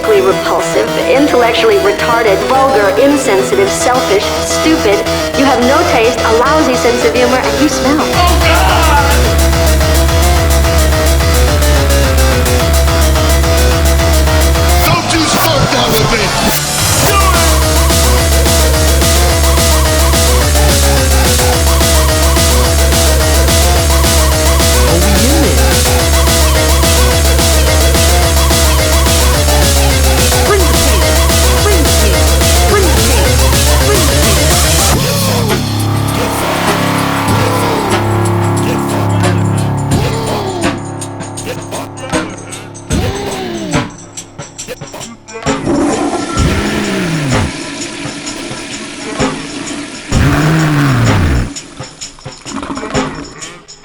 physically repulsive, intellectually retarded, vulgar, insensitive, selfish, stupid. You have no taste, a lousy sense of humor, and you smell. Oh, God!